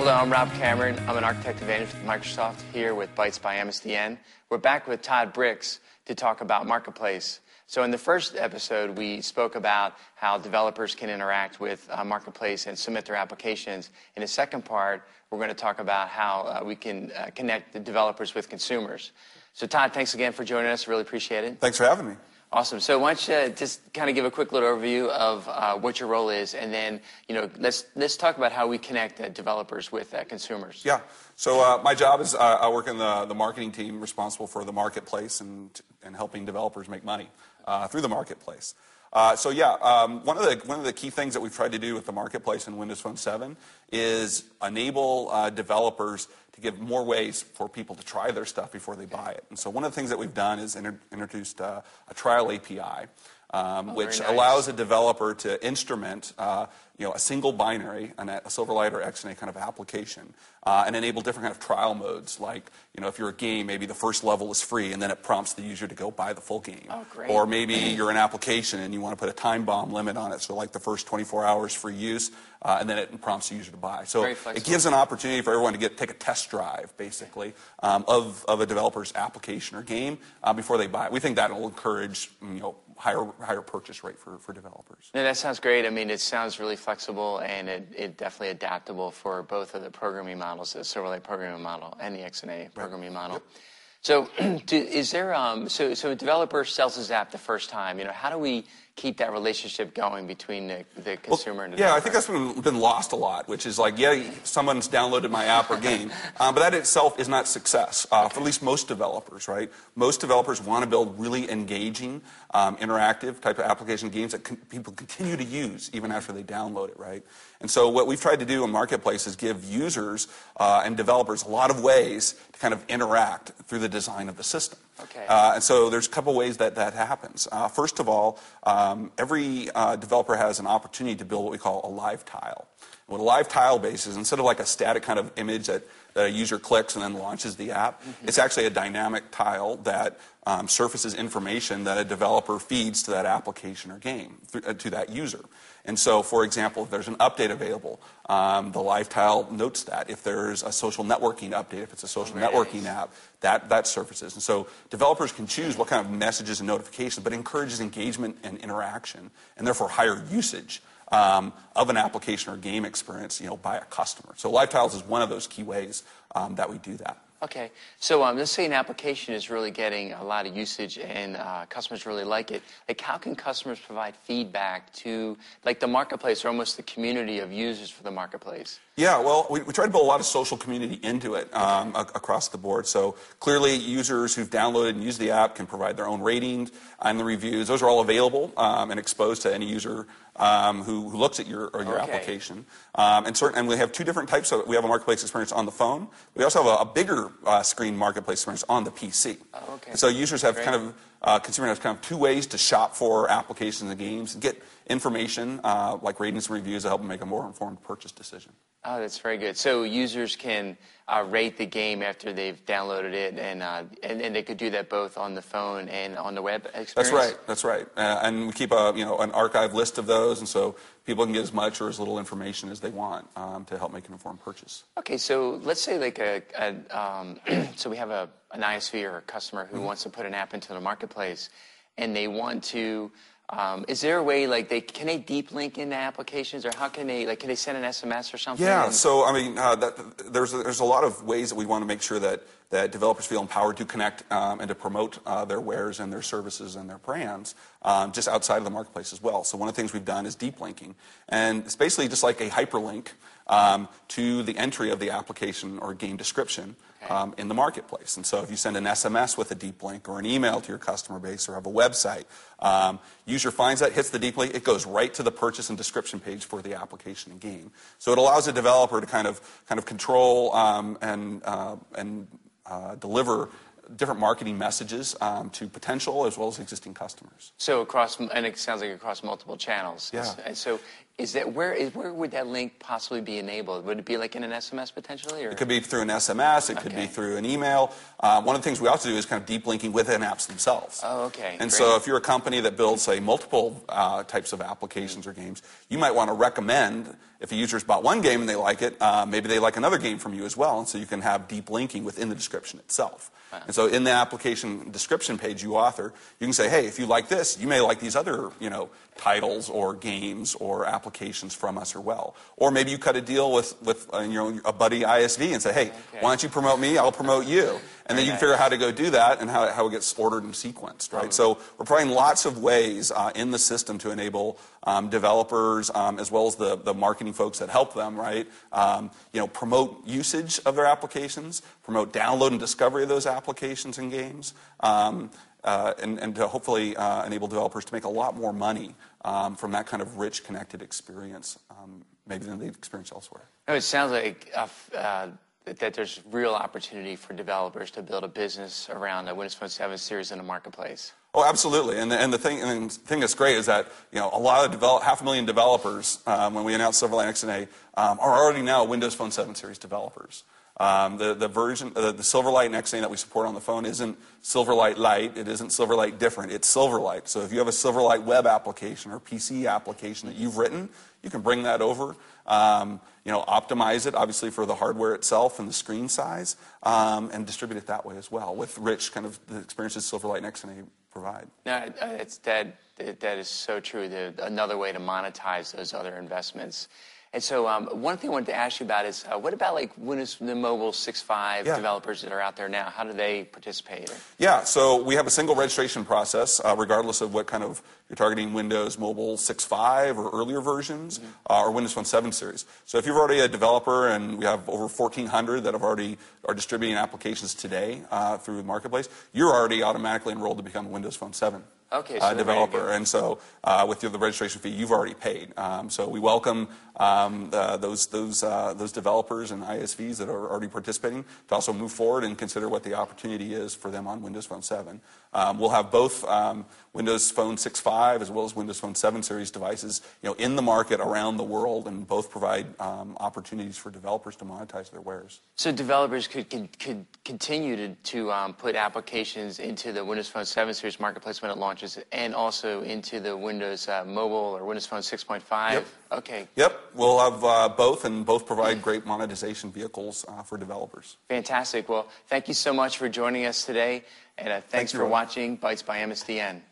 Hello, I'm Rob Cameron. I'm an architect advantage with Microsoft here with Bytes by MSDN. We're back with Todd Bricks to talk about Marketplace. So in the first episode, we spoke about how developers can interact with Marketplace and submit their applications. In the second part, we're going to talk about how we can connect the developers with consumers. So Todd, thanks again for joining us. Really appreciate it. Thanks for having me. Awesome. So why don't you just kind of give a quick little overview of what your role is, and then let's talk about how we connect developers with consumers. Yeah. So my job is I work in the marketing team responsible for the marketplace and helping developers make money through the marketplace. One of the key things that we've tried to do with the marketplace in Windows Phone 7 is enable developers to give more ways for people to try their stuff before they buy it. And so one of the things that we've done is introduced a trial API, which allows a developer to instrument a single binary, a Silverlight or XNA kind of application, and enable different kind of trial modes. Like, if you're a game, maybe the first level is free, and then it prompts the user to go buy the full game. Oh, great. Or maybe you're an application and you want to put a time bomb limit on it, so like the first 24 hours free use, and then it prompts the user to buy. So it gives an opportunity for everyone to take a test drive, basically, of a developer's application or game before they buy it. We think that will encourage higher purchase rate for developers. No, that sounds great. I mean, it sounds really flexible, and it definitely adaptable for both of the programming models, the Silverlight programming model and the XNA programming model. Yep. So, is there so a developer sells his app the first time? How do we keep that relationship going between the consumer and the developer? Yeah, I think that's been lost a lot, which is like, someone's downloaded my app or game, but that itself is not success for at least most developers, right? Most developers want to build really engaging, interactive type of application games that people continue to use even after they download it, right? And so what we've tried to do in Marketplace is give users and developers a lot of ways to kind of interact through the design of the system. Okay. And so there's a couple ways that happens. First of all, every developer has an opportunity to build what we call a live tile. What a live tile base is, instead of like a static kind of image that a user clicks and then launches the app, it's actually a dynamic tile that surfaces information that a developer feeds to that application or game, to that user. And so, for example, if there's an update available, the live tile notes that. If there's a social networking update, if it's a social networking app, that surfaces. And so developers can choose what kind of messages and notifications, but it encourages engagement and interaction, and therefore higher usage of an application or game experience, by a customer. So live tiles is one of those key ways that we do that. Okay, so let's say an application is really getting a lot of usage and customers really like it. Like, how can customers provide feedback to, like, the marketplace or almost the community of users for the marketplace? Yeah, well, we try to build a lot of social community into it across the board. So clearly, users who've downloaded and used the app can provide their own ratings and the reviews. Those are all available and exposed to any user who looks at your application. And we have two different types. So we have a marketplace experience on the phone. We also have a bigger screen marketplace experience on the PC. Oh, okay. So users have consumer has kind of two ways to shop for applications and games and get information like ratings and reviews to help them make a more informed purchase decision. Oh, that's very good. So users can rate the game after they've downloaded it, and they could do that both on the phone and on the web experience? That's right. And we keep an archive list of those, and so people can get as much or as little information as they want to help make an informed purchase. Okay, so let's say like so we have an ISV or a customer who wants to put an app into the marketplace, and they want to. Is there a way, like, can they deep link into applications, or how can they send an SMS or something? Yeah, so I mean, there's a lot of ways that we want to make sure that developers feel empowered to connect and to promote their wares and their services and their brands just outside of the marketplace as well. So one of the things we've done is deep linking, and it's basically just like a hyperlink to the entry of the application or game description in the marketplace. And so if you send an SMS with a deep link or an email to your customer base or have a website, user finds that, hits the deep link, it goes right to the purchase and description page for the application and game. So it allows a developer to kind of control and deliver different marketing messages to potential as well as existing customers. So and it sounds like across multiple channels. Yeah. And so where would that link possibly be enabled? Would it be like in an SMS potentially? Or? It could be through an SMS. It could be through an email. One of the things we also do is kind of deep linking within apps themselves. Oh, okay. And Great. so if you're a company that builds, say, multiple types of applications or games, you might want to recommend, if a user's bought one game and they like it, maybe they like another game from you as well. And so you can have deep linking within the description itself. Wow. And so in the application description page you author, you can say, hey, if you like this, you may like these other, titles or games or applications from us as well. Or maybe you cut a deal with a buddy ISV and say, hey, why don't you promote me? I'll promote you. And then you can figure out how to go do that and how it gets ordered and sequenced, right? So we're providing lots of ways in the system to enable developers as well as the marketing folks that help them, right? Promote usage of their applications, promote download and discovery of those applications and games, and to hopefully enable developers to make a lot more money from that kind of rich, connected experience, maybe than they'd experience elsewhere. No, it sounds like that there's real opportunity for developers to build a business around the Windows Phone 7 series in the marketplace. Oh, absolutely. And the thing that's great is that a lot of 500,000 developers, when we announced Silverlight XNA, are already now Windows Phone 7 series developers. The version, the Silverlight and XNA that we support on the phone isn't Silverlight Lite. It isn't Silverlight different. It's Silverlight. So if you have a Silverlight web application or PC application that you've written, you can bring that over. Optimize it, obviously, for the hardware itself and the screen size, and distribute it that way as well, with rich kind of the experiences Silverlight and XNA provide. No, that is so true. Another way to monetize those other investments. And so one thing I wanted to ask you about is, what about like Windows the Mobile 6.5 developers that are out there now? How do they participate? Yeah, so we have a single registration process, regardless of what kind of you're targeting, Windows Mobile 6.5 or earlier versions, or Windows Phone 7 series. So if you're already a developer, and we have over 1,400 that are distributing applications today through the marketplace, you're already automatically enrolled to become a Windows Phone 7. So developer, and so with the registration fee, you've already paid. So we welcome those developers and ISVs that are already participating to also move forward and consider what the opportunity is for them on Windows Phone 7. We'll have both Windows Phone 6.5 as well as Windows Phone 7 series devices, in the market around the world, and both provide opportunities for developers to monetize their wares. So developers could continue to put applications into the Windows Phone 7 series marketplace when it launches, and also into the Windows Mobile or Windows Phone 6.5? Yep. Okay. Yep. We'll have both, and both provide great monetization vehicles for developers. Fantastic. Well, thank you so much for joining us today, and thanks for watching Bytes by MSDN.